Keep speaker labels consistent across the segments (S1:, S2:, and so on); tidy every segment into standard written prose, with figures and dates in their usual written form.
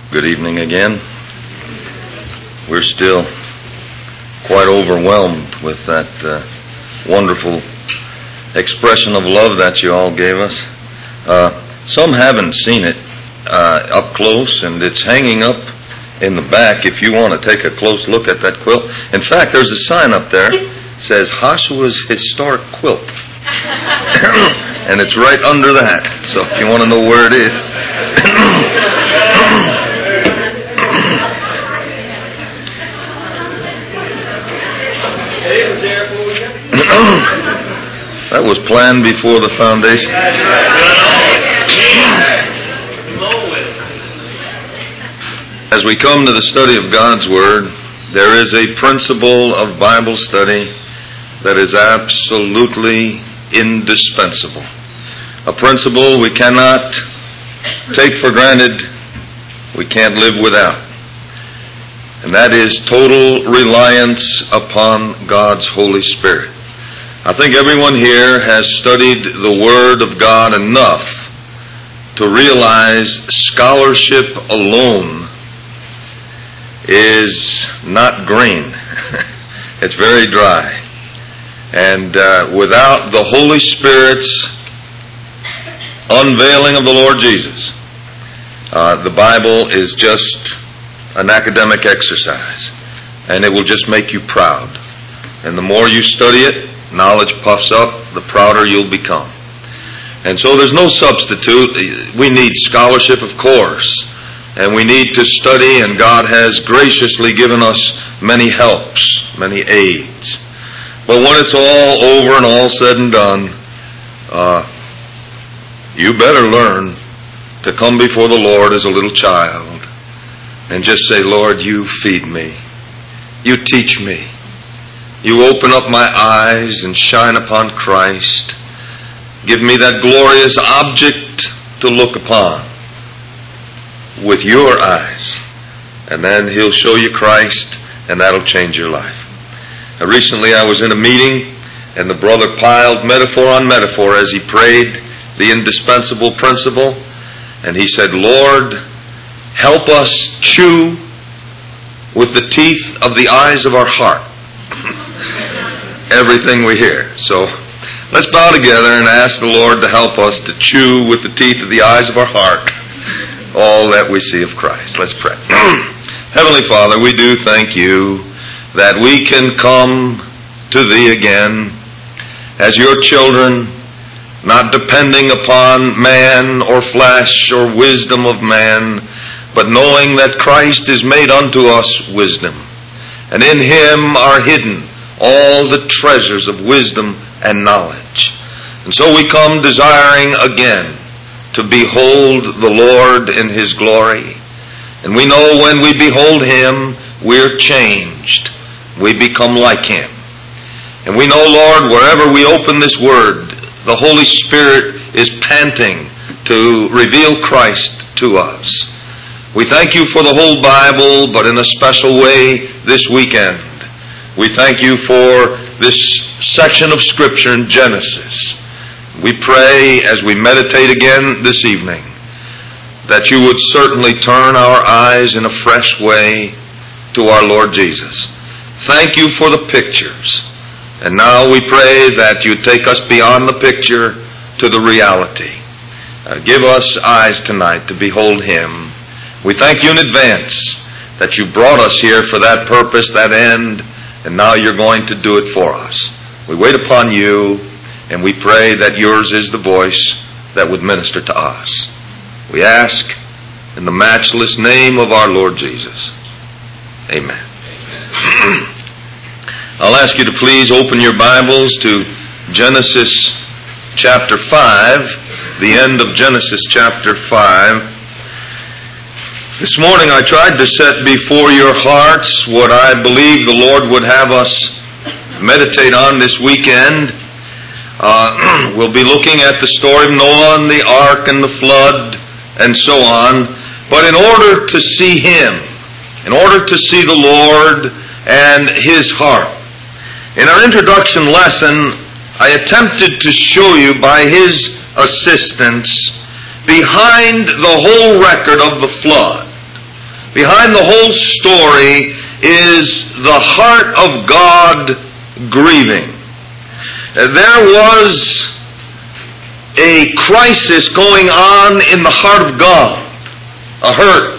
S1: Good evening again. We're still quite overwhelmed with that wonderful expression of love that you all gave us. Some haven't seen it up close, and it's hanging up in the back if you want to take a close look at that quilt. In fact, there's a sign up there that says Joshua's Historic Quilt. And it's right under that, so if you want to know where it is. That was planned before the foundation. As we come to the study of God's Word, there is a principle of Bible study that is absolutely indispensable. A principle we cannot take for granted, we can't live without. And that is total reliance upon God's Holy Spirit. I think everyone here has studied the Word of God enough to realize scholarship alone is not green. It's very dry. And without the Holy Spirit's unveiling of the Lord Jesus, the Bible is just an academic exercise, and it will just make you proud. And the more you study it, knowledge puffs up, the prouder you'll become. And so there's no substitute. We need scholarship, of course, and we need to study, and God has graciously given us many helps, many aids. But when it's all over and all said and done, you better learn to come before the Lord as a little child and just say, Lord, you feed me. You teach me. You open up my eyes and shine upon Christ. Give me that glorious object to look upon with your eyes. And then He'll show you Christ, and that'll change your life. Recently I was in a meeting, and the brother piled metaphor on metaphor as he prayed the indispensable principle. And he said, Lord, help us chew with the teeth of the eyes of our heart everything we hear. So let's bow together and ask the Lord to help us to chew with the teeth of the eyes of our heart all that we see of Christ. Let's pray. Heavenly Father, we do thank you that we can come to Thee again as your children, not depending upon man or flesh or wisdom of man, but knowing that Christ is made unto us wisdom, and in Him are hidden all the treasures of wisdom and knowledge. And so we come desiring again to behold the Lord in His glory. And we know when we behold Him, we're changed. We become like Him. And we know, Lord, wherever we open this Word, the Holy Spirit is panting to reveal Christ to us. We thank you for the whole Bible, but in a special way this weekend. We thank you for this section of Scripture in Genesis. We pray as we meditate again this evening that you would certainly turn our eyes in a fresh way to our Lord Jesus. Thank you for the pictures. And now we pray that you take us beyond the picture to the reality. Give us eyes tonight to behold Him. We thank you in advance that you brought us here for that purpose, that end, and now you're going to do it for us. We wait upon you, and we pray that yours is the voice that would minister to us. We ask in the matchless name of our Lord Jesus. Amen. I'll ask you to please open your Bibles to Genesis chapter 5, the end of Genesis chapter 5. This morning I tried to set before your hearts what I believe the Lord would have us meditate on this weekend. We'll be looking at the story of Noah and the ark and the flood and so on. But in order to see Him, in order to see the Lord and His heart, in our introduction lesson, I attempted to show you by His assistance behind the whole record of the flood. behind the whole story is the heart of God grieving. There was a crisis going on in the heart of God, a hurt,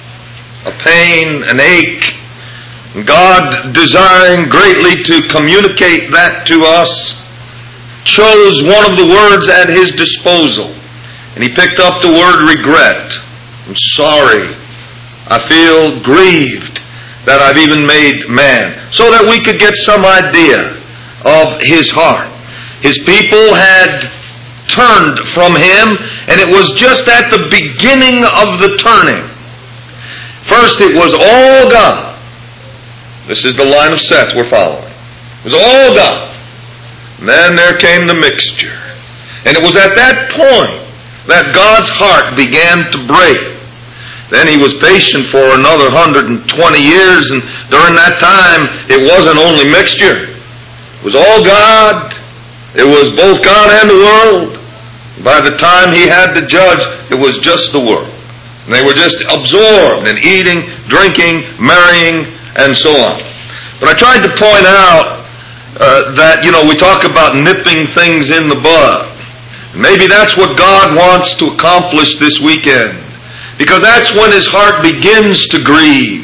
S1: a pain, an ache. God, desiring greatly to communicate that to us, chose one of the words at His disposal. And He picked up the word regret. I'm sorry. I feel grieved that I've even made man. So that we could get some idea of His heart. His people had turned from Him, and it was just at the beginning of the turning. First it was all God. This is the line of Seth we're following. It was all God. And then there came the mixture. And it was at that point that God's heart began to break. Then He was patient for another 120 years, and during that time it wasn't only mixture. It was all God. It was both God and the world. By the time He had to judge, it was just the world. And they were just absorbed in eating, drinking, marrying, and so on. But I tried to point out that, we talk about nipping things in the bud. Maybe that's what God wants to accomplish this weekend. Because that's when His heart begins to grieve.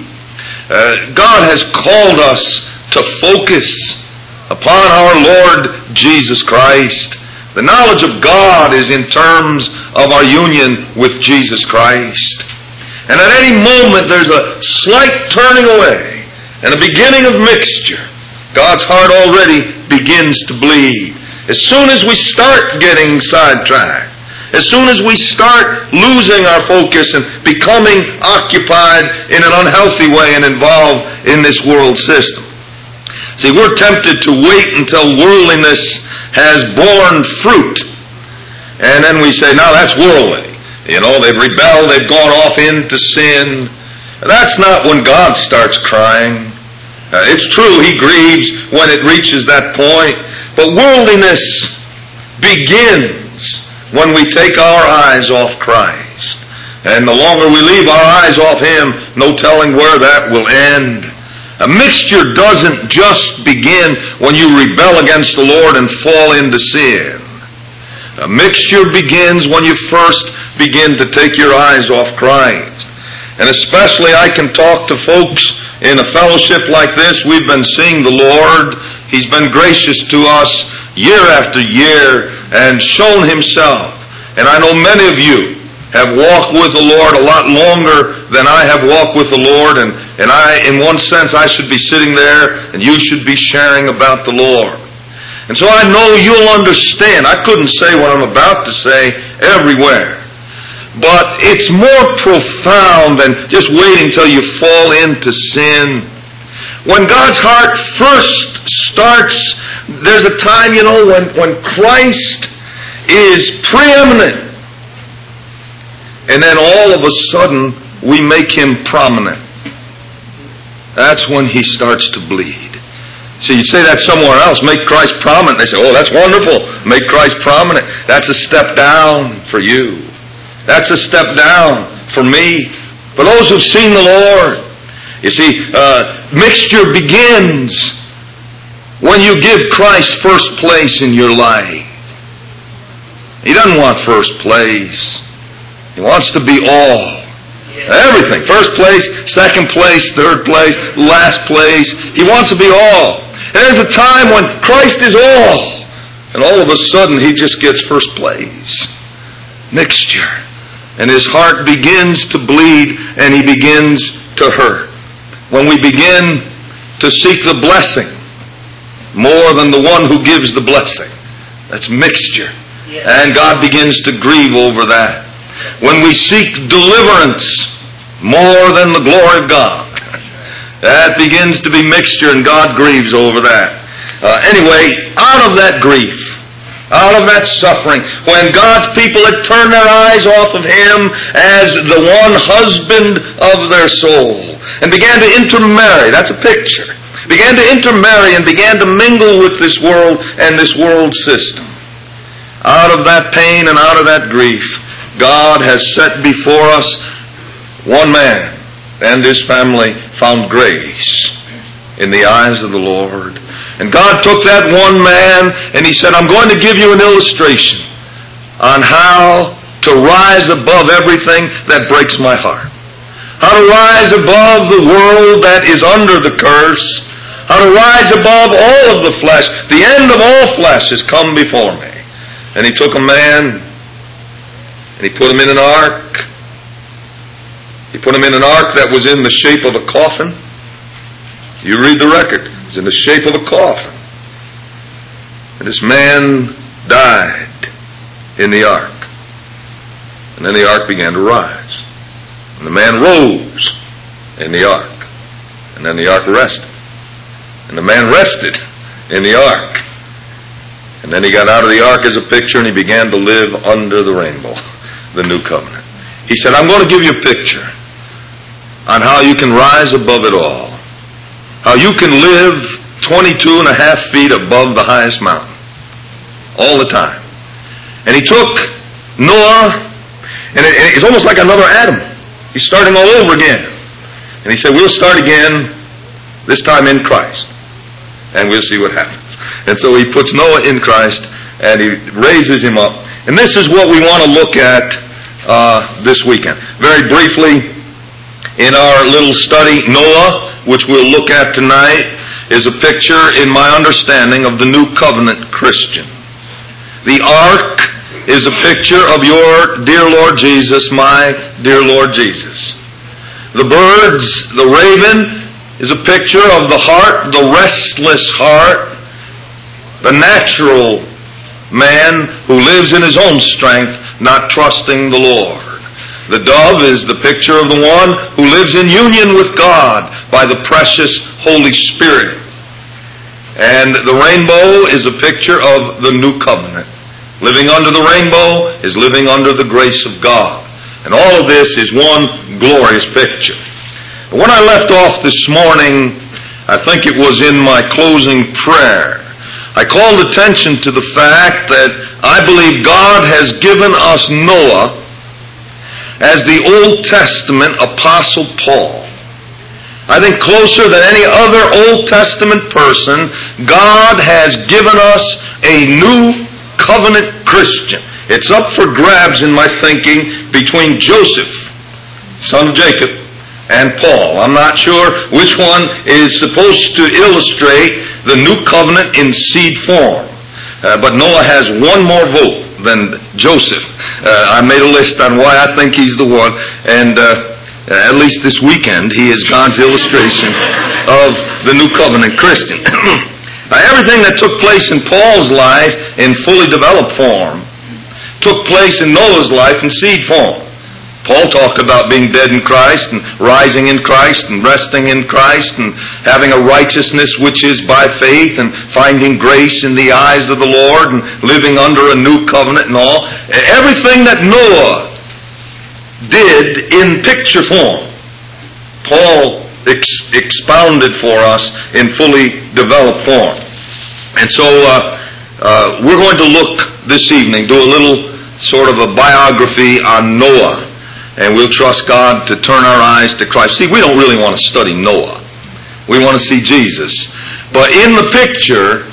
S1: God has called us to focus upon our Lord Jesus Christ. The knowledge of God is in terms of our union with Jesus Christ. And at any moment there's a slight turning away and a beginning of mixture. God's heart already begins to bleed. As soon as we start getting sidetracked, as soon as we start losing our focus and becoming occupied in an unhealthy way and involved in this world system. See, we're tempted to wait until worldliness has borne fruit. And then we say, now that's worldly. They've rebelled, they've gone off into sin. That's not when God starts crying. It's true, He grieves when it reaches that point. But worldliness begins when we take our eyes off Christ. And the longer we leave our eyes off Him, no telling where that will end. A mixture doesn't just begin when you rebel against the Lord and fall into sin. A mixture begins when you first begin to take your eyes off Christ. And especially I can talk to folks in a fellowship like this. We've been seeing the Lord. He's been gracious to us year after year and shown Himself. And I know many of you have walked with the Lord a lot longer than I have walked with the Lord, and I, in one sense, I should be sitting there and you should be sharing about the Lord. And so I know you'll understand. I couldn't say what I'm about to say everywhere. But it's more profound than just waiting till you fall into sin. When God's heart first starts, there's a time, when Christ is preeminent. And then all of a sudden, we make Him prominent. That's when He starts to bleed. See, you say that somewhere else, make Christ prominent. They say, oh, that's wonderful, make Christ prominent. That's a step down for you. That's a step down for me. For those who've seen the Lord, you see, mixture begins when you give Christ first place in your life. He doesn't want first place. He wants to be all. Everything. First place, second place, third place, last place. He wants to be all. And there's a time when Christ is all. And all of a sudden He just gets first place. Mixture. And His heart begins to bleed and He begins to hurt. When we begin to seek the blessing more than the one who gives the blessing. That's mixture. And God begins to grieve over that. When we seek deliverance more than the glory of God, that begins to be mixture and God grieves over that. Anyway, out of that grief, out of that suffering, when God's people had turned their eyes off of Him as the one husband of their soul and began to intermarry, that's a picture, began to intermarry and began to mingle with this world and this world system. Out of that pain and out of that grief, God has set before us one man and his family found grace in the eyes of the Lord. And God took that one man and he said, I'm going to give you an illustration on how to rise above everything that breaks my heart. How to rise above the world that is under the curse. How to rise above all of the flesh. The end of all flesh has come before me. And he took a man and he put him in an ark. He put him in an ark that was in the shape of a coffin. You read the record. It was in the shape of a coffin. And this man died in the ark. And then the ark began to rise. And the man rose in the ark. And then the ark rested. And the man rested in the ark. And then he got out of the ark as a picture and he began to live under the rainbow, the new covenant. He said, I'm going to give you a picture on how you can rise above it all. How you can live 22.5 feet above the highest mountain. All the time. And he took Noah, and it's almost like another Adam. He's starting all over again. And he said, we'll start again, this time in Christ. And we'll see what happens. And so he puts Noah in Christ, and he raises him up. And this is what we want to look at this weekend. Very briefly, in our little study, Noah, which we'll look at tonight, is a picture, in my understanding, of the new covenant Christian. The ark is a picture of your dear Lord Jesus, my dear Lord Jesus. The birds, the raven, is a picture of the heart, the restless heart, the natural man who lives in his own strength, not trusting the Lord. The dove is the picture of the one who lives in union with God by the precious Holy Spirit. And the rainbow is a picture of the new covenant. Living under the rainbow is living under the grace of God. And all of this is one glorious picture. When I left off this morning, I think it was in my closing prayer, I called attention to the fact that I believe God has given us Noah as the Old Testament Apostle Paul. I think closer than any other Old Testament person, God has given us a new covenant Christian. It's up for grabs in my thinking between Joseph, son of Jacob, and Paul. I'm not sure which one is supposed to illustrate the new covenant in seed form. But Noah has one more vote than Joseph. I made a list on why I think he's the one, and at least this weekend he is God's illustration of the new covenant Christian. Now, everything that took place in Paul's life in fully developed form took place in Noah's life in seed form. Paul talked about being dead in Christ and rising in Christ and resting in Christ and having a righteousness which is by faith and finding grace in the eyes of the Lord and living under a new covenant and all. Everything that Noah did in picture form, Paul expounded for us in fully developed form. And so we're going to look this evening, do a little sort of a biography on Noah. And we'll trust God to turn our eyes to Christ. See, we don't really want to study Noah. We want to see Jesus. But in the picture,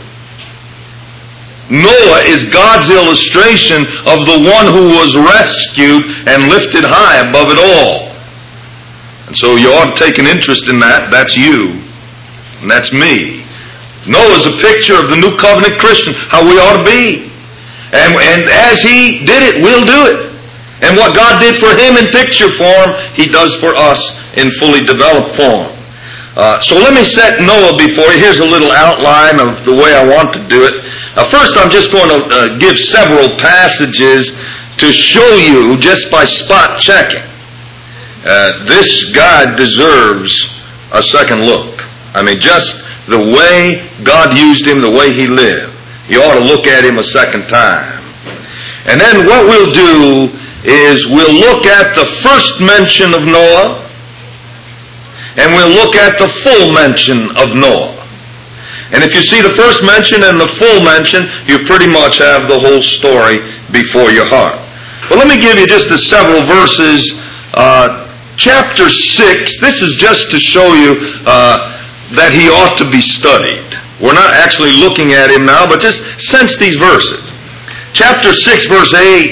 S1: Noah is God's illustration of the one who was rescued and lifted high above it all. And so you ought to take an interest in that. That's you. And that's me. Noah's a picture of the new covenant Christian, how we ought to be. And as he did it, we'll do it. And what God did for him in picture form, he does for us in fully developed form. So let me set Noah before you. Here's a little outline of the way I want to do it. First, I'm just going to give several passages to show you, just by spot checking, this guy deserves a second look. I mean, just the way God used him, the way he lived. You ought to look at him a second time. And then what we'll do is we'll look at the first mention of Noah, and we'll look at the full mention of Noah. And if you see the first mention and the full mention, you pretty much have the whole story before your heart. But let me give you just several verses chapter 6, this is just to show you that he ought to be studied. We're not actually looking at him now, but just sense these verses. Chapter 6, verse 8,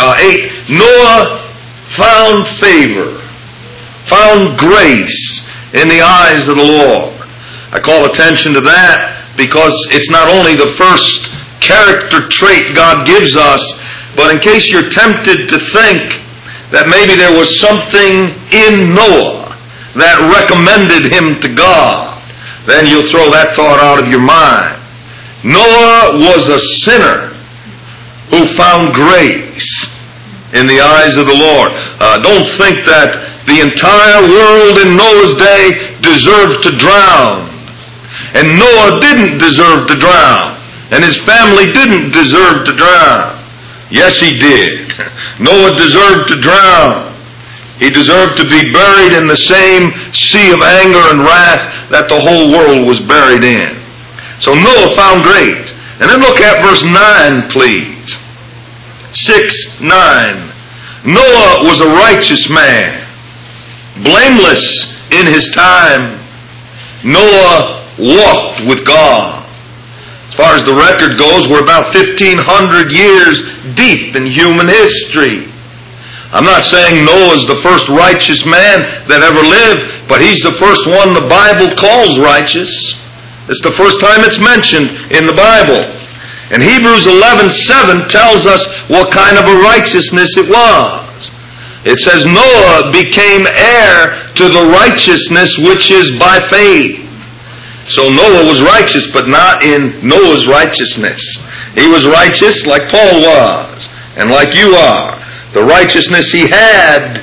S1: Noah found favor, found grace in the eyes of the Lord. I call attention to that because it's not only the first character trait God gives us, but in case you're tempted to think that maybe there was something in Noah that recommended him to God, then you'll throw that thought out of your mind. Noah was a sinner who found grace in the eyes of the Lord. Don't think that the entire world in Noah's day deserved to drown. And Noah didn't deserve to drown. And his family didn't deserve to drown. Yes, he did. Noah deserved to drown. He deserved to be buried in the same sea of anger and wrath that the whole world was buried in. So Noah found grace. And then look at verse 9, please. 6:9. Noah was a righteous man, blameless in his time. Noah walked with God. As far as the record goes, we're about 1,500 years deep in human history. I'm not saying Noah's the first righteous man that ever lived, but he's the first one the Bible calls righteous. It's the first time it's mentioned in the Bible. And Hebrews 11:7 tells us what kind of a righteousness it was. It says Noah became heir to the righteousness which is by faith. So Noah was righteous, but not in Noah's righteousness. He was righteous like Paul was, and like you are. The righteousness he had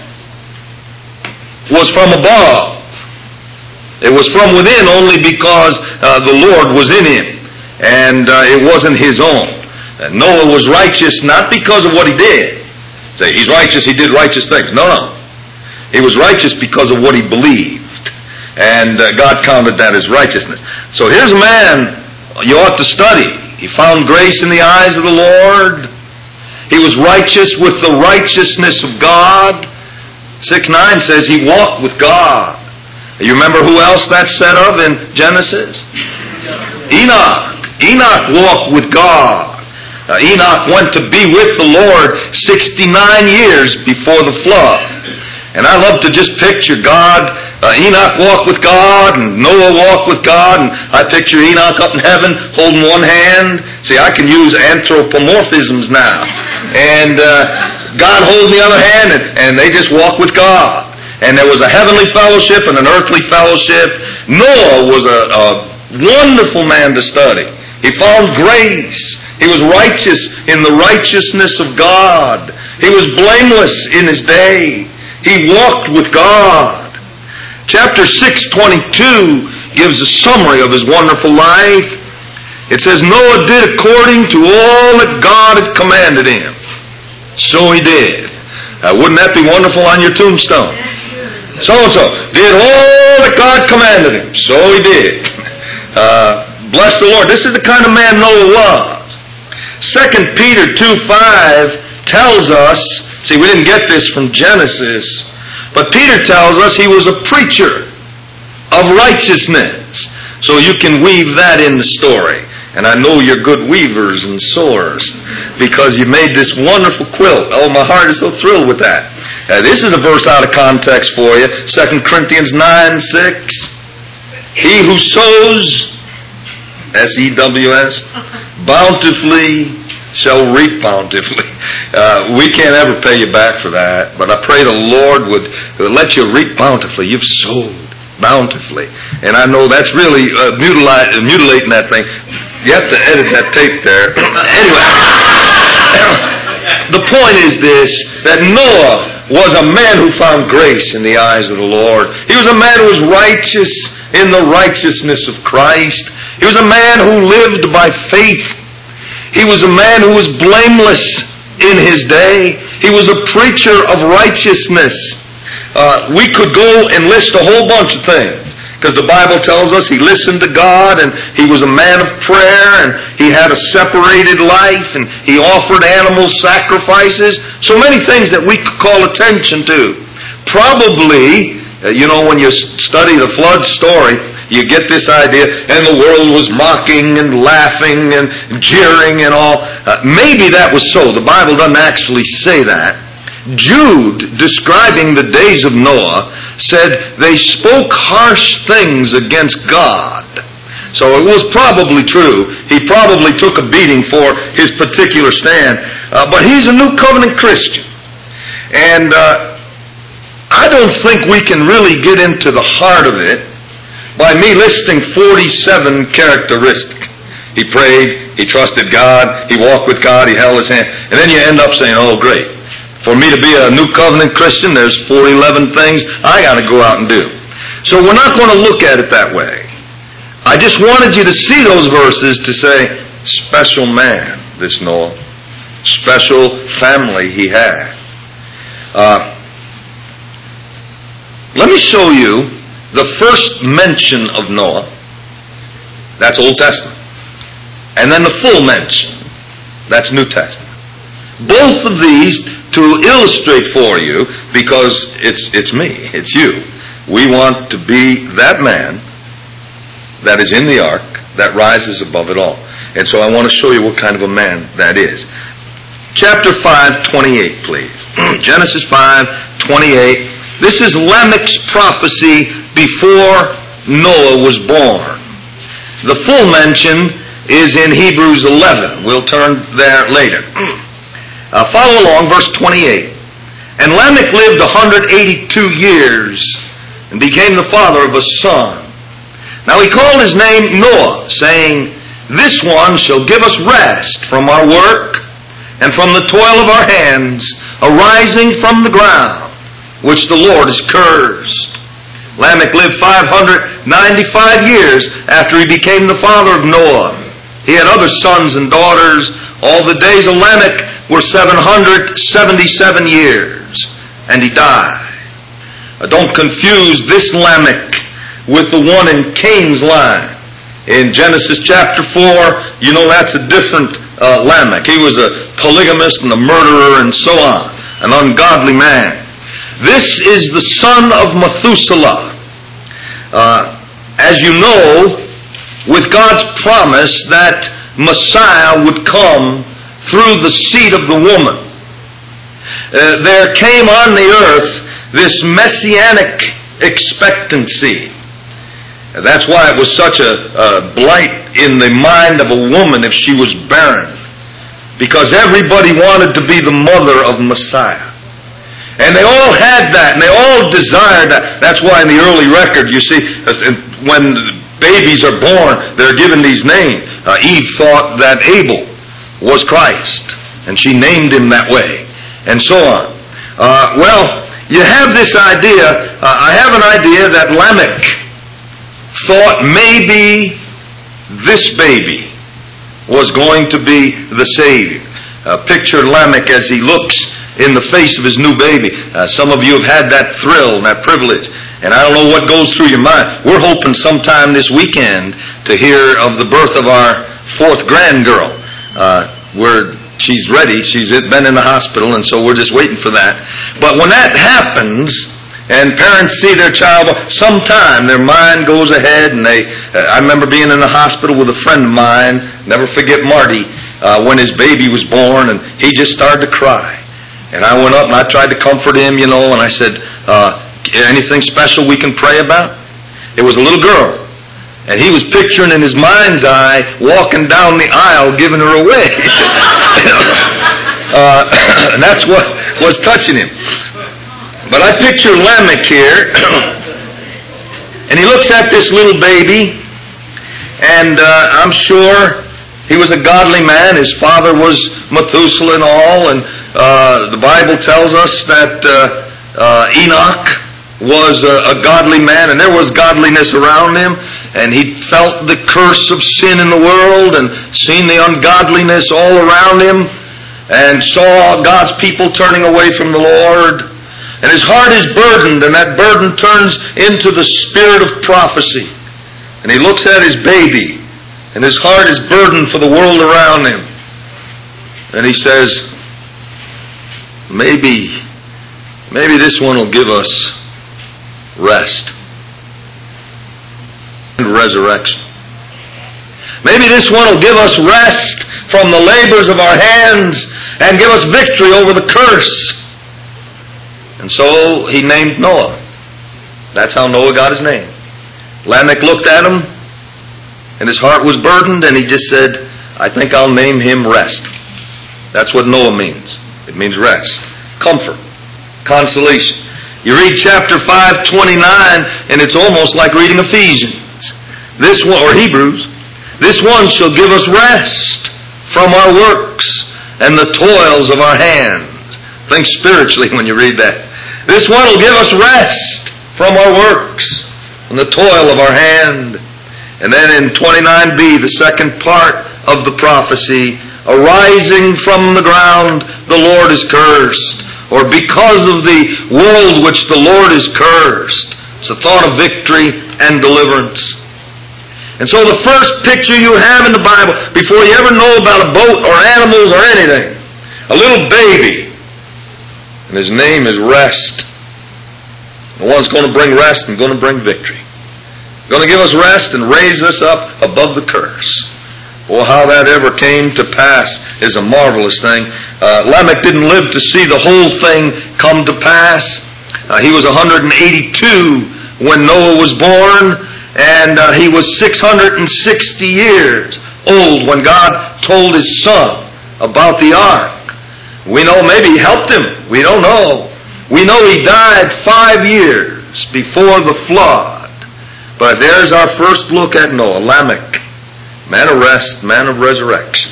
S1: was from above. It was from within only because the Lord was in him, and it wasn't his own. Noah was righteous not because of what he did. Say, he's righteous, he did righteous things. No. He was righteous because of what he believed. And God counted that as righteousness. So here's a man you ought to study. He found grace in the eyes of the Lord. He was righteous with the righteousness of God. 6:9 says he walked with God. You remember who else that's said of in Genesis? Enoch. Enoch walked with God. Enoch went to be with the Lord 69 years before the flood. And I love to just picture God. Enoch walked with God, and Noah walked with God, and I picture Enoch up in heaven holding one hand. See, I can use anthropomorphisms now. And God holding the other hand, and they just walk with God. And there was a heavenly fellowship and an earthly fellowship. Noah was a wonderful man to study. He found grace. He was righteous in the righteousness of God. He was blameless in his day. He walked with God. Chapter 6:22 gives a summary of his wonderful life. It says, Noah did according to all that God had commanded him. So he did. Wouldn't that be wonderful on your tombstone? So-and-so did all that God commanded him. So he did. Bless the Lord. This is the kind of man Noah was. 2 Peter 2:5 tells us, see, we didn't get this from Genesis, but Peter tells us he was a preacher of righteousness. So you can weave that in the story. And I know you're good weavers and sewers because you made this wonderful quilt. Oh, my heart is so thrilled with that. This is a verse out of context for you. 2 Corinthians 9:6. He who sows, S-E-W-S, bountifully shall reap bountifully. We can't ever pay you back for that, but I pray the Lord would let you reap bountifully. You've sowed bountifully. And I know that's really mutilating that thing. You have to edit that tape there. Anyway, the point is this, that Noah was a man who found grace in the eyes of the Lord. He was a man who was righteous in the righteousness of Christ. He was a man who lived by faith. He was a man who was blameless in his day. He was a preacher of righteousness. We could go and list a whole bunch of things, because the Bible tells us he listened to God, and he was a man of prayer, and he had a separated life, and he offered animal sacrifices. So many things that we could call attention to. Probably, when you study the flood story, you get this idea, and the world was mocking and laughing and jeering and all. Maybe that was so. The Bible doesn't actually say that. Jude, describing the days of Noah, said they spoke harsh things against God. So it was probably true. He probably took a beating for his particular stand. But he's a New Covenant Christian. And I don't think we can really get into the heart of it by me listing 47 characteristics. He prayed, he trusted God, he walked with God, he held his hand. And then you end up saying, oh great, for me to be a New Covenant Christian, there's 11 things I got to go out and do. So we're not going to look at it that way. I just wanted you to see those verses to say, special man, this Noah. Special family he had. Let me show you the first mention of Noah. That's Old Testament. And then the full mention. That's New Testament. Both of these to illustrate for you, because it's me, it's you. We want to be that man that is in the ark, that rises above it all. And so I want to show you what kind of a man that is. Chapter 5:28, please. Genesis 5:28. This is Lamech's prophecy before Noah was born. The full mention is in Hebrews 11. We'll turn there later. Follow along, verse 28. And Lamech lived 182 years and became the father of a son. Now he called his name Noah, saying, this one shall give us rest from our work and from the toil of our hands, arising from the ground, which the Lord has cursed. Lamech lived 595 years after he became the father of Noah. He had other sons and daughters. All the days of Lamech were 777 years, and he died. Don't confuse this Lamech with the one in Cain's line. In Genesis chapter 4, that's a different Lamech. He was a polygamist and a murderer and so on, an ungodly man. This is the son of Methuselah. As you know, with God's promise that Messiah would come through the seed of the woman, there came on the earth this messianic expectancy. That's why it was such a blight in the mind of a woman if she was barren. Because everybody wanted to be the mother of Messiah. And they all had that, and they all desired that. That's why in the early record, you see, when babies are born, they're given these names. Eve thought that Abel was Christ, and she named him that way, and so on. Well, you have this idea, I have an idea that Lamech thought maybe this baby was going to be the Savior. Picture Lamech as he looks in the face of his new baby. Some of you have had that thrill and that privilege, and I don't know what goes through your mind. We're hoping sometime this weekend to hear of the birth of our fourth grandgirl. She's ready. She's been in the hospital, and so we're just waiting for that. But when that happens, and parents see their child, sometime their mind goes ahead, and I remember being in the hospital with a friend of mine, never forget Marty, when his baby was born, and he just started to cry. And I went up and I tried to comfort him, and I said, anything special we can pray about? It was a little girl. And he was picturing in his mind's eye walking down the aisle giving her away. And that's what was touching him. But I picture Lamech here, and he looks at this little baby, and I'm sure he was a godly man. His father was Methuselah and all, and the Bible tells us that Enoch was a godly man, and there was godliness around him, and he felt the curse of sin in the world and seen the ungodliness all around him and saw God's people turning away from the Lord. And his heart is burdened, and that burden turns into the spirit of prophecy. And he looks at his baby, and his heart is burdened for the world around him. And he says, maybe Maybe this one will give us rest and resurrection. Maybe this one will give us rest from the labors of our hands and give us victory over the curse. And so he named Noah. That's how Noah got his name. Lamech looked at him, and his heart was burdened, and he just said, I think I'll name him Rest. That's what Noah means. It means rest, comfort, consolation. You read chapter 5:29, and it's almost like reading Ephesians. This one, or Hebrews, this one shall give us rest from our works and the toils of our hands. Think spiritually when you read that. This one will give us rest from our works and the toil of our hand. And then in 29b, the second part of the prophecy, arising from the ground, the Lord is cursed. Or because of the world which the Lord is cursed. It's a thought of victory and deliverance. And so the first picture you have in the Bible, before you ever know about a boat or animals or anything, a little baby, and his name is Rest. The one's going to bring rest and going to bring victory. Going to give us rest and raise us up above the curse. Well, how that ever came to pass is a marvelous thing. Lamech didn't live to see the whole thing come to pass. He was 182 when Noah was born, and he was 660 years old when God told his son about the ark. We know maybe he helped him. We don't know. We know he died 5 years before the flood. But there's our first look at Noah, Lamech. Man of rest, man of resurrection.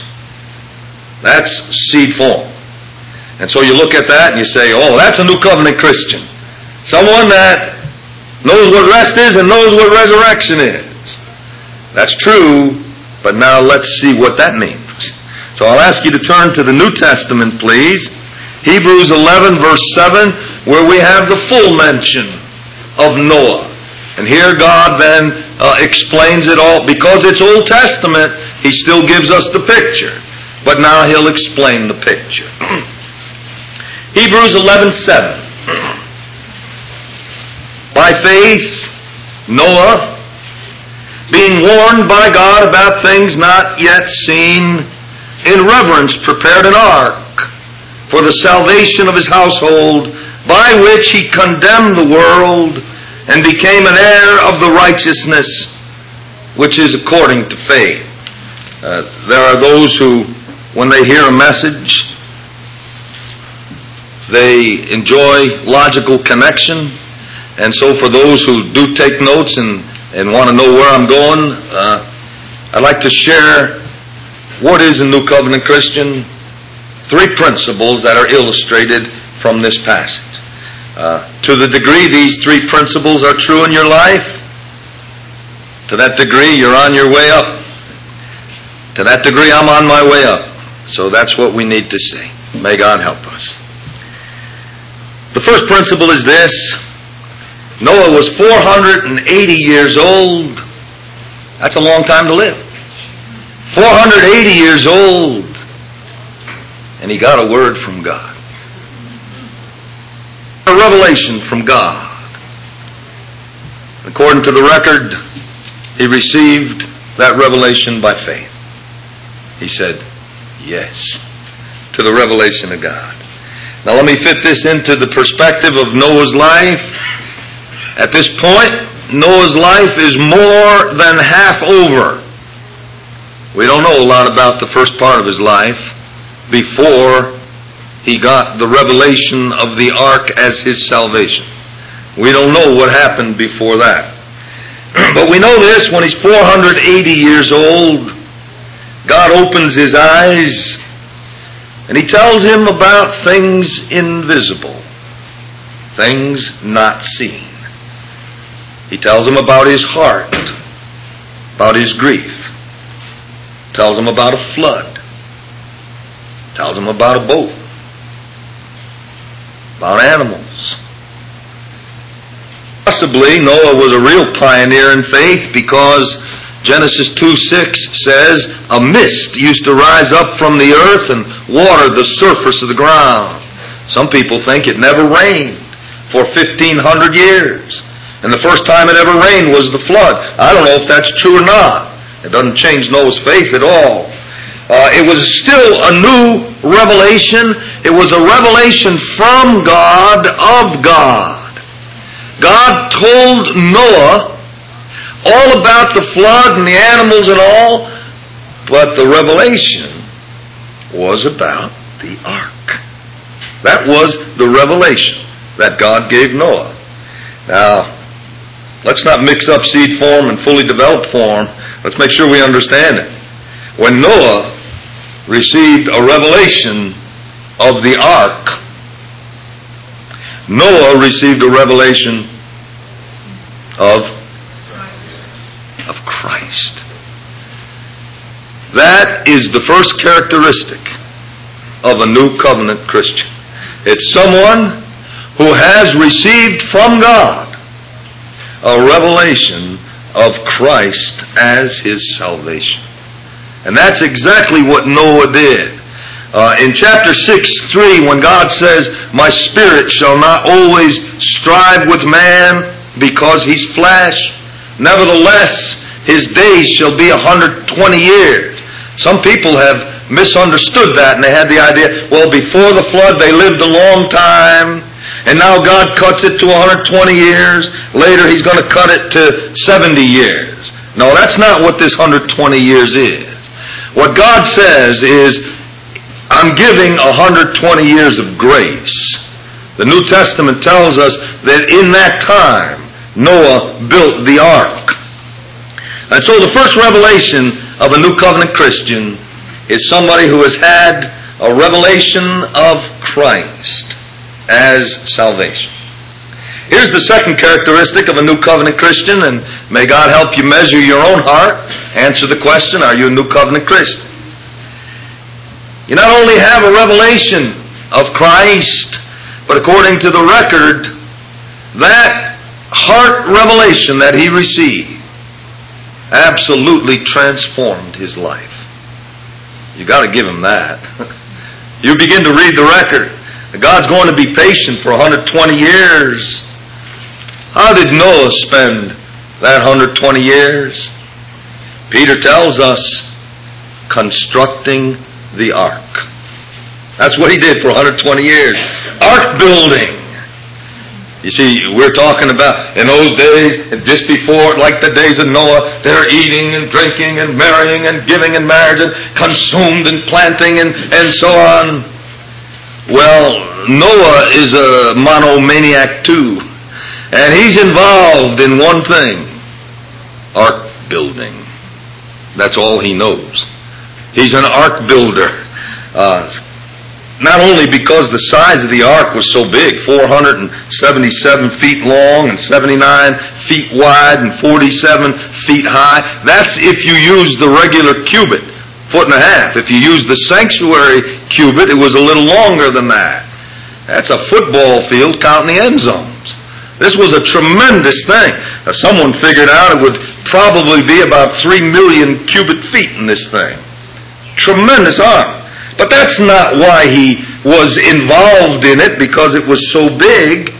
S1: That's seed form. And so you look at that and you say, oh, that's a new covenant Christian. Someone that knows what rest is and knows what resurrection is. That's true, but now let's see what that means. So I'll ask you to turn to the New Testament, please. Hebrews 11, verse 7, where we have the full mention of Noah. And here God then explains it all. Because it's Old Testament, He still gives us the picture. But now He'll explain the picture. Hebrews 11:7. By faith, Noah, being warned by God about things not yet seen, in reverence prepared an ark for the salvation of his household, by which he condemned the world and became an heir of the righteousness which is according to faith. There are those who, when they hear a message, they enjoy logical connection. And so for those who do take notes and want to know where I'm going, I'd like to share what is a New Covenant Christian. 3 principles that are illustrated from this passage. To the degree these 3 principles are true in your life, to that degree you're on your way up. To that degree I'm on my way up. So that's what we need to say. May God help us. The first principle is this. Noah was 480 years old. That's a long time to live. 480 years old. And he got a word from God. A revelation from God. According to the record, he received that revelation by faith. He said, yes, to the revelation of God. Now let me fit this into the perspective of Noah's life. At this point, Noah's life is more than half over. We don't know a lot about the first part of his life before he got the revelation of the ark as his salvation. We don't know what happened before that. But we know this, when he's 480 years old, God opens his eyes and he tells him about things invisible, things not seen. He tells him about his heart, about his grief. Tells him about a flood. Tells him about a boat. About animals. Possibly Noah was a real pioneer in faith, because Genesis 2:6 says, a mist used to rise up from the earth and water the surface of the ground. Some people think it never rained. for 1,500 years. And the first time it ever rained was the flood. I don't know if that's true or not. It doesn't change Noah's faith at all. It was still a new revelation. It was a revelation from God, of God. God told Noah all about the flood and the animals and all, but the revelation was about the ark. That was the revelation that God gave Noah. Now, let's not mix up seed form and fully developed form. Let's make sure we understand it. When Noah received a revelation of the ark, Noah received a revelation of Christ. That is the first characteristic of a new covenant Christian. It's someone who has received from God a revelation of Christ as his salvation. And that's exactly what Noah did. In chapter 6:3, when God says, "My spirit shall not always strive with man because he's flesh, nevertheless his days shall be 120 years. Some people have misunderstood that, and they had the idea, well, before the flood they lived a long time, and now God cuts it to 120 years. Later he's going to cut it to 70 years. No, that's not what this 120 years is. What God says is, I'm giving 120 years of grace. The New Testament tells us that in that time, Noah built the ark. And so the first revelation of a new covenant Christian is somebody who has had a revelation of Christ as salvation. Here's the second characteristic of a new covenant Christian, and may God help you measure your own heart. Answer the question, are you a new covenant Christian? You not only have a revelation of Christ, but according to the record, that heart revelation that he received absolutely transformed his life. You got to give him that. You begin to read the record. God's going to be patient for 120 years. How did Noah spend that 120 years? Peter tells us, constructing the ark. That's what he did for 120 years. Ark building. You see, we're talking about in those days, just before, like the days of Noah, they're eating and drinking and marrying and giving in marriage and consumed and planting and so on. Well, Noah is a monomaniac too. And he's involved in one thing, ark building. That's all he knows. He's an ark builder. Not only because the size of the ark was so big, 477 feet long and 79 feet wide and 47 feet high. That's if you use the regular cubit, 1.5 feet. If you use the sanctuary cubit, it was a little longer than that. That's a football field counting the end zones. This was a tremendous thing. Now, someone figured out it would probably be about 3 million cubic feet in this thing. Tremendous ark. But that's not why he was involved in it, because it was so big.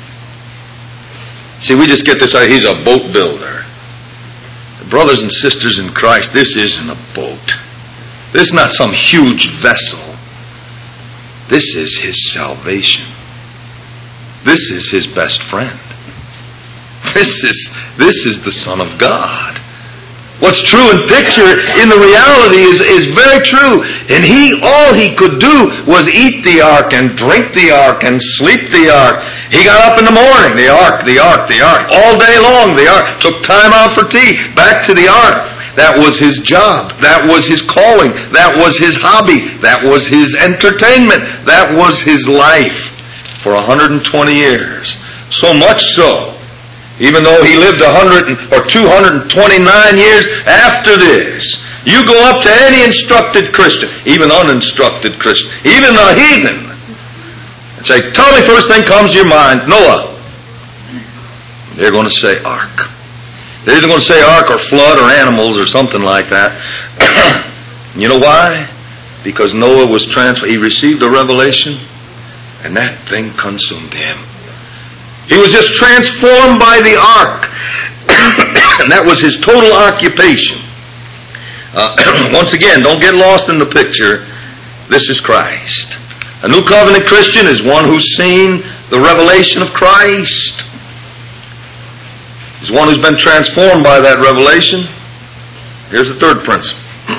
S1: See, we just get this idea, he's a boat builder. Brothers and sisters in Christ, this isn't a boat. This is not some huge vessel. This is his salvation. This is his best friend. This is the Son of God. What's true in picture, in the reality is very true. And all he could do was eat the ark and drink the ark and sleep the ark. He got up in the morning, the ark. All day long, the ark. Took time out for tea, back to the ark. That was his job. That was his calling. That was his hobby. That was his entertainment. That was his life for 120 years. So much so, even though he lived 229 years after this, you go up to any instructed Christian, even uninstructed Christian, even a heathen, and say, tell me first thing comes to your mind, Noah. They're going to say ark. They're either going to say ark or flood or animals or something like that. You know why? Because Noah was transferred. He received a revelation, and that thing consumed him. He was just transformed by the ark. And that was his total occupation. Once again, don't get lost in the picture. This is Christ. A new covenant Christian is one who's seen the revelation of Christ. He's one who's been transformed by that revelation. Here's the third principle.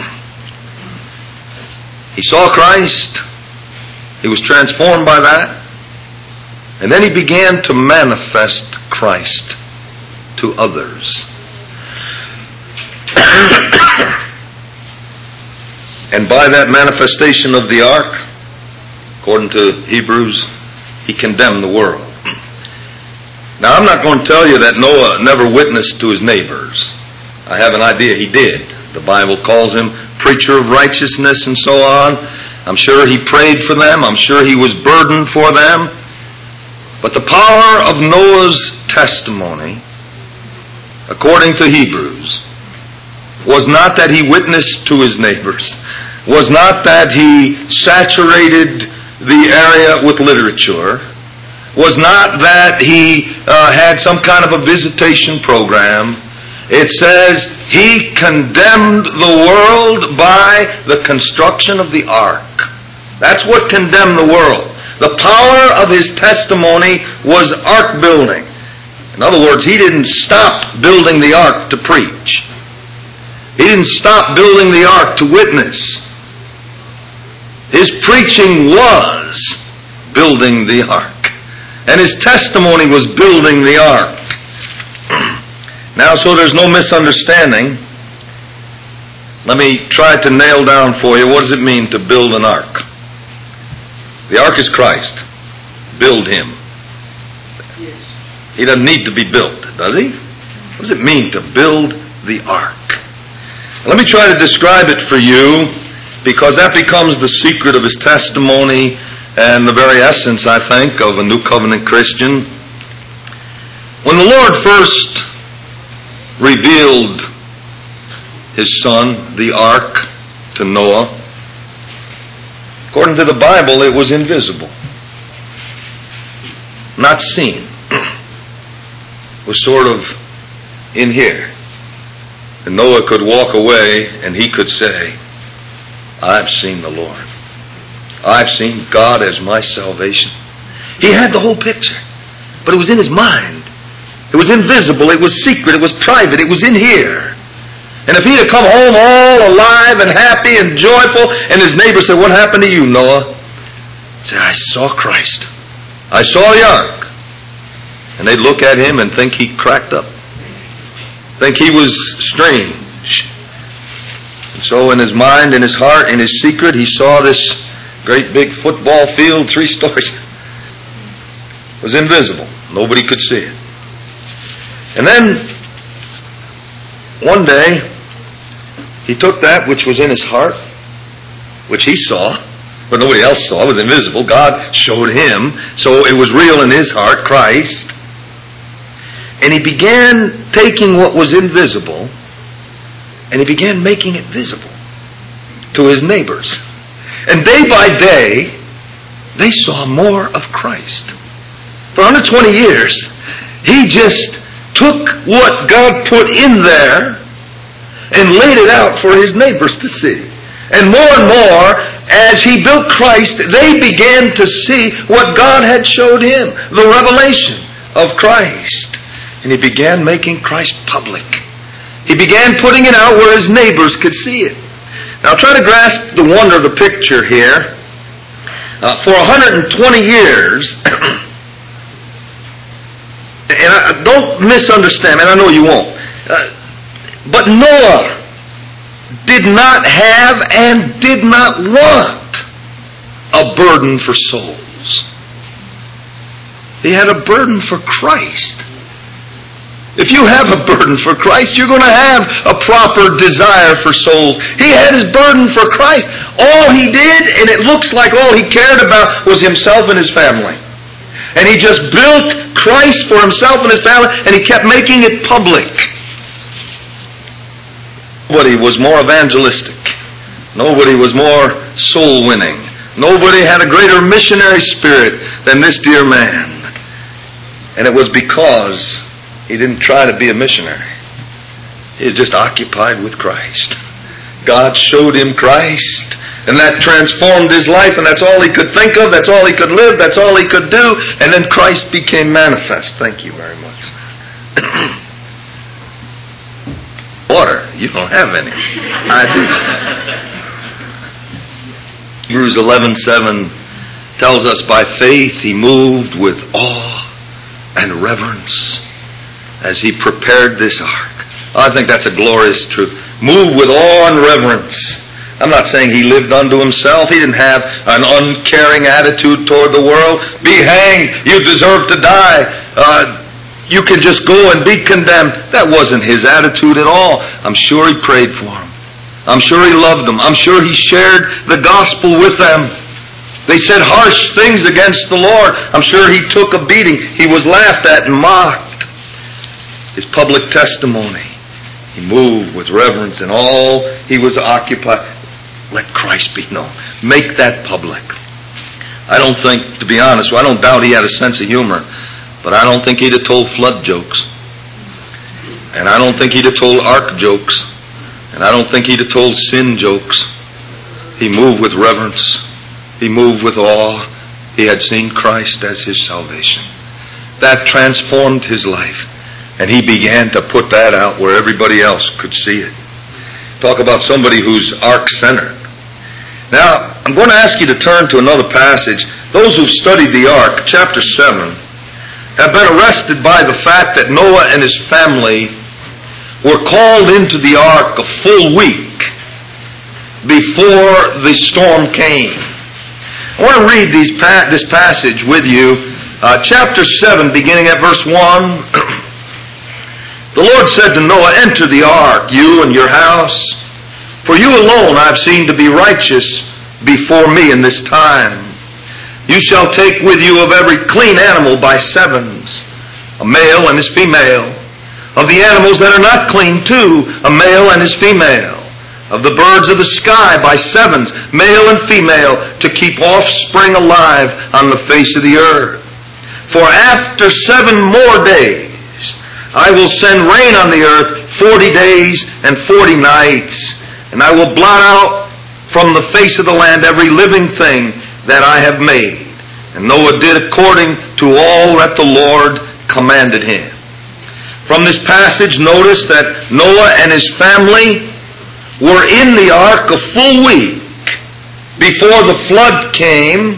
S1: He saw Christ. He was transformed by that. And then he began to manifest Christ to others. And by that manifestation of the ark, according to Hebrews, he condemned the world. Now, I'm not going to tell you that Noah never witnessed to his neighbors. I have an idea he did. The Bible calls him preacher of righteousness and so on. I'm sure he prayed for them. I'm sure he was burdened for them. But the power of Noah's testimony, according to Hebrews, was not that he witnessed to his neighbors, was not that he saturated the area with literature, was not that he had some kind of a visitation program. It says he condemned the world by the construction of the ark. That's what condemned the world. The power of his testimony was ark building. In other words, he didn't stop building the ark to preach. He didn't stop building the ark to witness. His preaching was building the ark. And his testimony was building the ark. Now, so there's no misunderstanding, let me try to nail down for you, what does it mean to build an ark? The ark is Christ. Build him. He doesn't need to be built, does he? What does it mean to build the ark? Let me try to describe it for you, because that becomes the secret of his testimony and the very essence, I think, of a new covenant Christian. When the Lord first revealed his son, the ark, to Noah, according to the Bible, it was invisible, not seen. It was sort of in here. And Noah could walk away and he could say, I've seen the Lord. I've seen God as my salvation. He had the whole picture, but it was in his mind. It was invisible, it was secret, it was private, it was in here. And if he'd have come home all alive and happy and joyful, and his neighbor said, what happened to you, Noah? He said, I saw Christ. I saw the ark. And they'd look at him and think he cracked up. Think he was strange. And so in his mind, in his heart, in his secret, he saw this great big football field, 3 stories. It was invisible. Nobody could see it. And then, one day, he took that which was in his heart, which he saw, but nobody else saw. It was invisible. God showed him. So it was real in his heart, Christ. And he began taking what was invisible, and he began making it visible to his neighbors. And day by day, they saw more of Christ. For 120 years, he just took what God put in there and laid it out for his neighbors to see. And more, as he built Christ, they began to see what God had showed him, the revelation of Christ. And he began making Christ public. He began putting it out where his neighbors could see it. Now try to grasp the wonder of the picture here. For 120 years, and don't misunderstand, and I know you won't, but Noah did not have and did not want a burden for souls. He had a burden for Christ. If you have a burden for Christ, you're going to have a proper desire for souls. He had his burden for Christ. All he did, and it looks like all he cared about, was himself and his family. And he just built Christ for himself and his family, and he kept making it public. Nobody was more evangelistic. Nobody was more soul-winning. Nobody had a greater missionary spirit than this dear man. And it was because he didn't try to be a missionary. He was just occupied with Christ. God showed him Christ, and that transformed his life, and that's all he could think of, that's all he could live, that's all he could do, and then Christ became manifest. Thank you very much. Water, you don't have any. I do. Hebrews 11:7 tells us by faith he moved with awe and reverence as he prepared this ark. I think that's a glorious truth. Move with awe and reverence. I'm not saying he lived unto himself. He didn't have an uncaring attitude toward the world. Be hanged. You deserve to die. You can just go and be condemned. That wasn't his attitude at all. I'm sure he prayed for them. I'm sure he loved them. I'm sure he shared the gospel with them. They said harsh things against the Lord. I'm sure he took a beating. He was laughed at and mocked. His public testimony. He moved with reverence and all he was occupied. Let Christ be known. Make that public. I don't think, to be honest, I don't doubt he had a sense of humor, but I don't think he'd have told flood jokes. And I don't think he'd have told ark jokes. And I don't think he'd have told sin jokes. He moved with reverence. He moved with awe. He had seen Christ as his salvation. That transformed his life. And he began to put that out where everybody else could see it. Talk about somebody who's ark-centered. Now, I'm going to ask you to turn to another passage. Those who've studied the ark, chapter 7, have been arrested by the fact that Noah and his family were called into the ark a full week before the storm came. I want to read this passage with you. Chapter 7, beginning at verse 1. The Lord said to Noah, enter the ark, you and your house, for you alone I have seen to be righteous before me in this time. You shall take with you of every clean animal by sevens, a male and his female. Of the animals that are not clean too, a male and his female. Of the birds of the sky by sevens, male and female, to keep offspring alive on the face of the earth. For after 7 more days, I will send rain on the earth 40 days and 40 nights, and I will blot out from the face of the land every living thing that I have made. And Noah did according to all that the Lord commanded him. From this passage, notice that Noah and his family were in the ark a full week before the flood came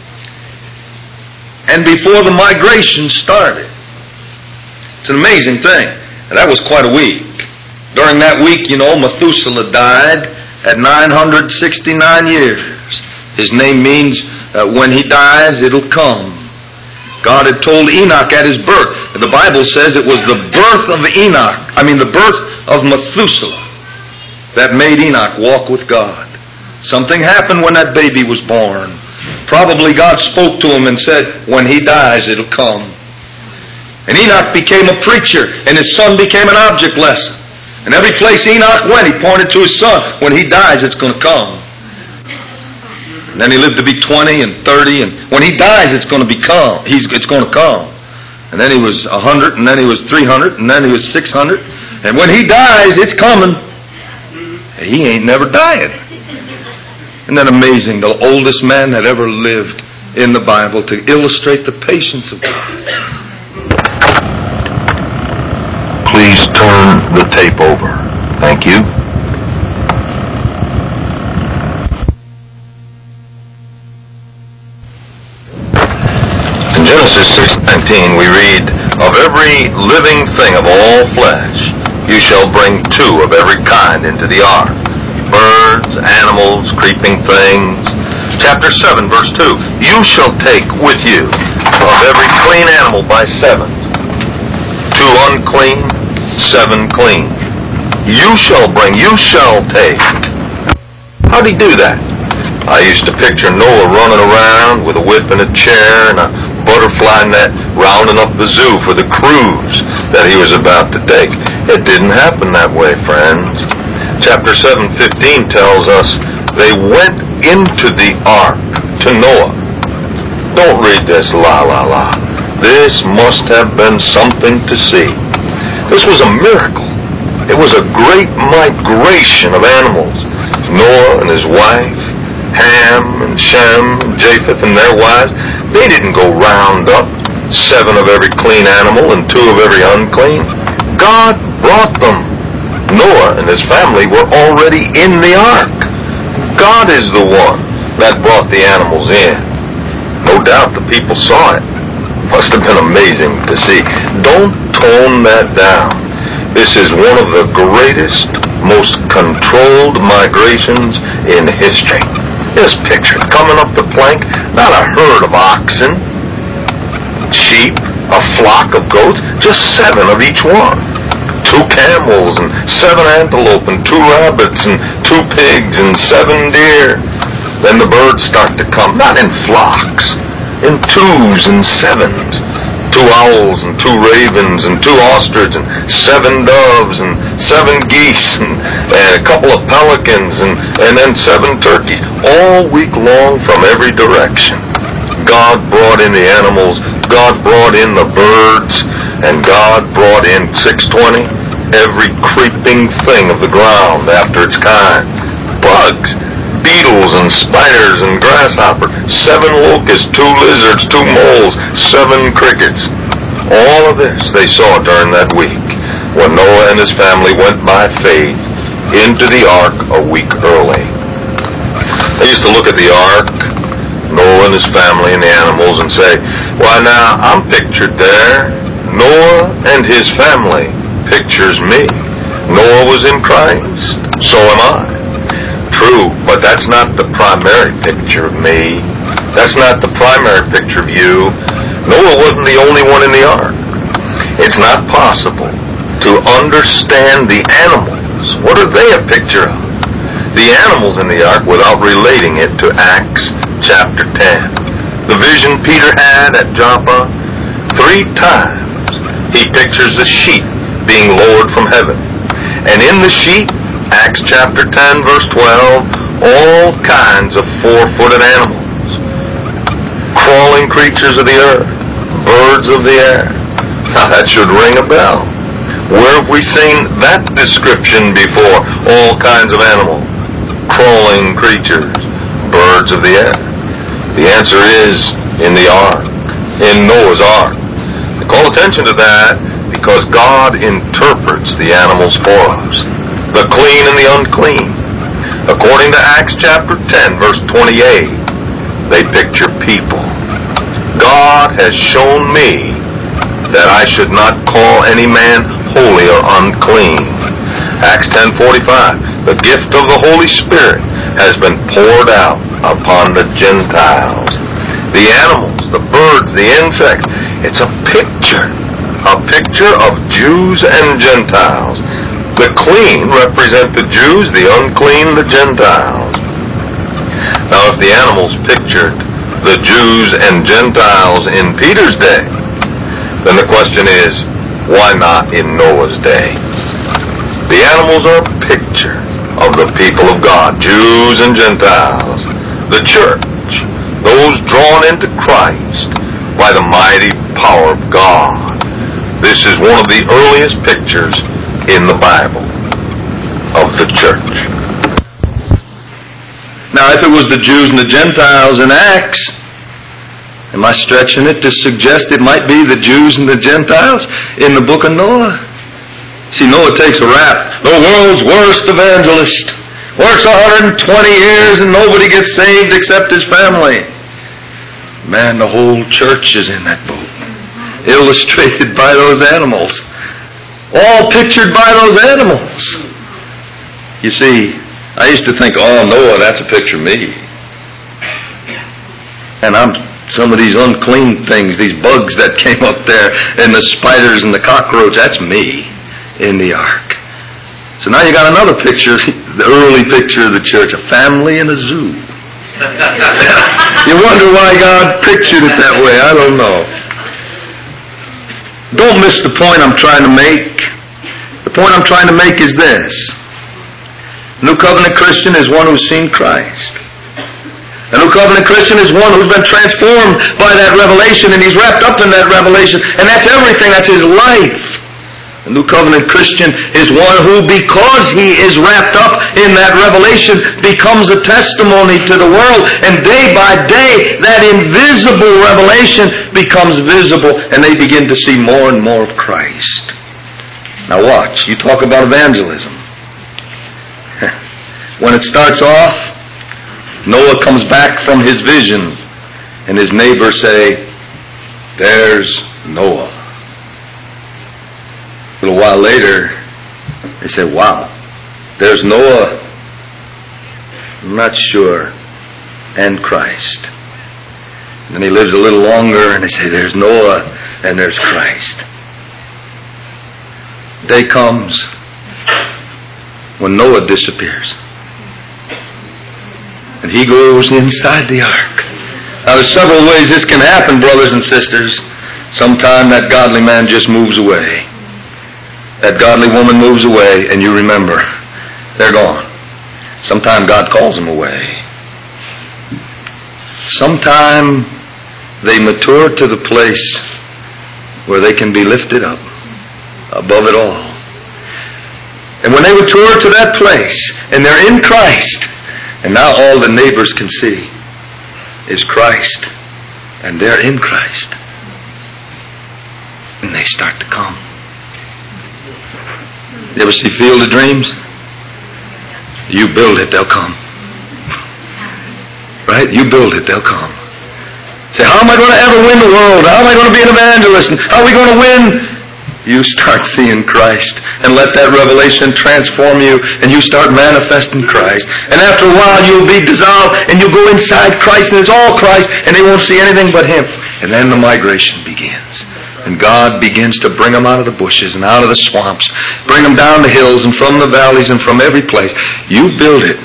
S1: and before the migration started. It's an amazing thing. And that was quite a week. During that week, Methuselah died at 969 years. His name means when he dies, it'll come. God had told Enoch at his birth. The Bible says it was the birth of the birth of Methuselah that made Enoch walk with God. Something happened when that baby was born. Probably God spoke to him and said, when he dies, it'll come. And Enoch became a preacher, and his son became an object lesson. And every place Enoch went, he pointed to his son. When he dies, it's going to come. And then he lived to be 20 and 30, and when he dies, it's going to come. And then he was 100, and then he was 300, and then he was 600. And when he dies, it's coming. He ain't never dying. Isn't that amazing? The oldest man that ever lived in the Bible to illustrate the patience of God. Please turn the tape over. Thank you. In Genesis 6:19 we read, of every living thing of all flesh you shall bring 2 of every kind into the ark. Birds, animals, creeping things. Chapter 7, verse 2. You shall take with you of every clean animal by 7. 2 unclean, 7 clean. You shall take. How'd he do that? I used to picture Noah running around with a whip and a chair and a butterfly net rounding up the zoo for the cruise that he was about to take. It didn't happen that way, friends. Chapter 7:15 tells us they went into the ark to Noah. Don't read this la la la.
S2: This must have been something to see. This was a miracle. It was a great migration of animals. Noah and his wife, Ham and Shem and Japheth and their wives, they didn't go round up 7 of every clean animal and 2 of every unclean. God brought them. Noah and his family were already in the ark. God is the one that brought the animals in. No doubt the people saw it. Must have been amazing to see. Don't tone that down. This is one of the greatest, most controlled migrations in history. Just picture it, coming up the plank, not a herd of oxen, sheep, a flock of goats, just 7 of each one. 2 camels and 7 antelope and 2 rabbits and 2 pigs and 7 deer. Then the birds start to come, not in flocks, in 2s and 7s. 2 owls and 2 ravens and 2 ostriches and 7 doves and 7 geese and a couple of pelicans and then 7 turkeys, all week long from every direction. God brought in the animals, God brought in the birds, and God brought in 620, every creeping thing of the ground after its kind. Bugs, beetles and spiders and grasshoppers, 7 locusts, 2 lizards, 2 moles, 7 crickets. All of this they saw during that week when Noah and his family went by faith into the ark a week early. They used to look at the ark, Noah and his family and the animals, and say, why now, I'm pictured there. Noah and his family pictures me. Noah was in Christ, so am I. True, but that's not the primary picture of me. That's not the primary picture of you. Noah wasn't the only one in the ark. It's not possible to understand the animals. What are they a picture of? The animals in the ark without relating it to Acts chapter 10. The vision Peter had at Joppa, 3 times he pictures the sheep being lowered from heaven. And in the sheep, Acts chapter 10 verse 12, all kinds of 4-footed animals, crawling creatures of the earth, birds of the air. Now that should ring a bell. Where have we seen that description before? All kinds of animals, crawling creatures, birds of the air. The answer is in the ark, in Noah's ark. I call attention to that because God interprets the animals for us, the clean and the unclean. According to Acts chapter 10 verse 28, they picture people. God has shown me that I should not call any man holy or unclean. Acts 10:45, the gift of the Holy Spirit has been poured out upon the Gentiles. The animals, the birds, the insects, it's a picture of Jews and Gentiles. The clean represent the Jews, the unclean the Gentiles. Now if the animals pictured the Jews and Gentiles in Peter's day, then the question is, why not in Noah's day? The animals are a picture of the people of God, Jews and Gentiles. The church, those drawn into Christ by the mighty power of God. This is one of the earliest pictures in the Bible of the church.
S1: Now, if it was the Jews and the Gentiles in Acts, am I stretching it to suggest it might be the Jews and the Gentiles in the book of Noah? See, Noah takes a rap. The world's worst evangelist. Works 120 years and nobody gets saved except his family. Man, the whole church is in that boat. Illustrated by those animals. All pictured by those animals. You see, I used to think, oh, Noah, that's a picture of me. And I'm some of these unclean things, these bugs that came up there, and the spiders and the cockroach, that's me in the ark. So now you got another picture, the early picture of the church, a family in a zoo. You wonder why God pictured it that way. I don't know. Don't miss the point I'm trying to make. The point I'm trying to make is this. New covenant Christian is one who's seen Christ. A New Covenant Christian is one who's been transformed by that revelation, and he's wrapped up in that revelation, and that's everything. That's his life. A New Covenant Christian is one who, because he is wrapped up in that revelation, becomes a testimony to the world, and day by day, that invisible revelation becomes visible, and they begin to see more and more of Christ. Now watch, you talk about evangelism. When it starts off, Noah comes back from his vision, and his neighbors say, "There's Noah." A little while later, they say, "Wow, there's Noah, I'm not sure, and Christ." And then he lives a little longer, and they say, "There's Noah, and there's Christ." Day comes when Noah disappears. And he goes inside the ark. Now there's several ways this can happen, brothers and sisters. Sometime that godly man just moves away. That godly woman moves away, and you remember, they're gone. Sometime God calls them away. Sometime they mature to the place where they can be lifted up above it all. And when they mature to that place, and they're in Christ, and now all the neighbors can see is Christ, and they're in Christ, and they start to come. You ever see Field of Dreams? You build it, they'll come. Right? You build it, they'll come. Say, how am I going to ever win the world? How am I going to be an evangelist? How are we going to win? You start seeing Christ, and let that revelation transform you, and you start manifesting Christ. And after a while, you'll be dissolved, and you'll go inside Christ, and it's all Christ, and they won't see anything but Him. And then the migration begins. And God begins to bring them out of the bushes and out of the swamps, bring them down the hills and from the valleys and from every place. You build it.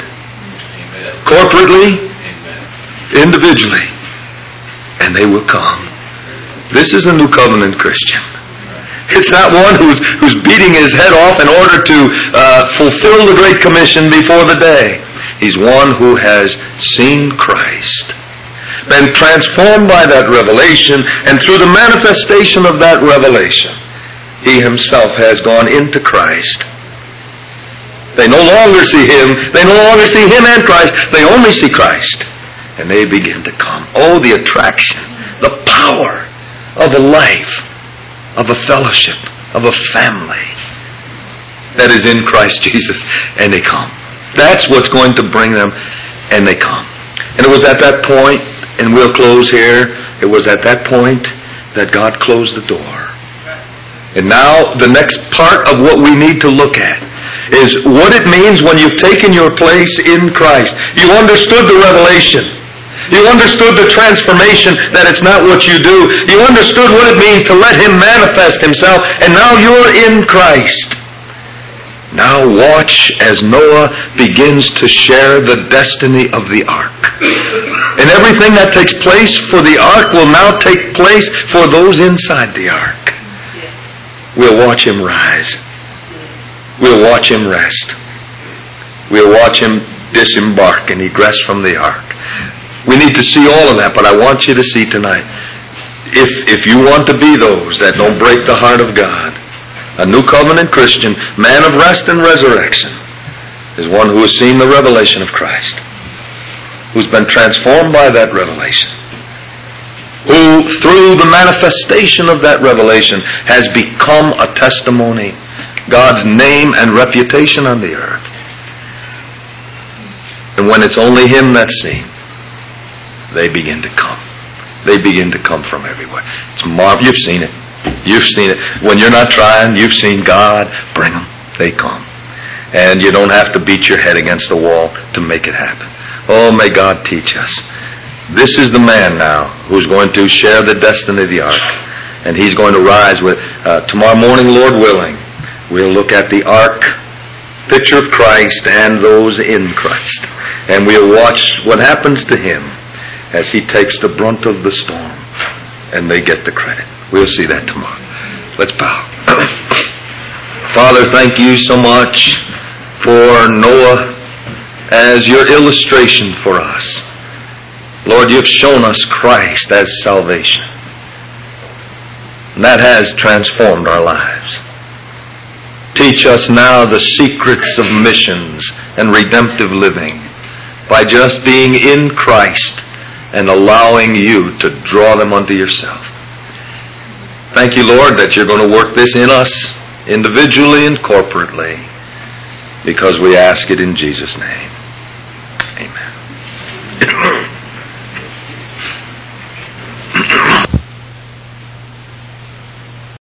S1: Corporately, individually, and they will come. This is a New Covenant Christian. It's not one who's beating his head off in order to fulfill the Great Commission before the day. He's one who has seen Christ, been transformed by that revelation, and through the manifestation of that revelation, he himself has gone into Christ. They no longer see him. They no longer see him and Christ. They only see Christ. And they begin to come. Oh, the attraction, the power of a life, of a fellowship, of a family that is in Christ Jesus. And they come. That's what's going to bring them, and they come. And it was at that point, and we'll close here, it was at that point that God closed the door. And now the next part of what we need to look at is what it means when you've taken your place in Christ. You understood the revelation. You understood the transformation, that it's not what you do. You understood what it means to let Him manifest Himself, and now you're in Christ. Now watch as Noah begins to share the destiny of the ark. And everything that takes place for the ark will now take place for those inside the ark. We'll watch him rise. We'll watch him rest. We'll watch him disembark and egress from the ark. We need to see all of that, but I want you to see tonight, if you want to be those that don't break the heart of God, a New Covenant Christian, man of rest and resurrection, is one who has seen the revelation of Christ, who's been transformed by that revelation, who through the manifestation of that revelation has become a testimony, God's name and reputation on the earth. And when it's only Him that's seen, they begin to come. They begin to come from everywhere. It's marvelous. You've seen it. You've seen it. When you're not trying, you've seen God bring them. They come. And you don't have to beat your head against the wall to make it happen. Oh, may God teach us. This is the man now who's going to share the destiny of the ark. And he's going to rise with, tomorrow morning, Lord willing, we'll look at the ark, picture of Christ and those in Christ. And we'll watch what happens to him as he takes the brunt of the storm and they get the credit. We'll see that tomorrow. Let's bow. Father, thank you so much for Noah as your illustration for us. Lord, you've shown us Christ as salvation. And that has transformed our lives. Teach us now the secrets of missions and redemptive living by just being in Christ and allowing you to draw them unto yourself. Thank you, Lord, that you're going to work this in us individually and corporately, because we ask it in Jesus' name. Amen.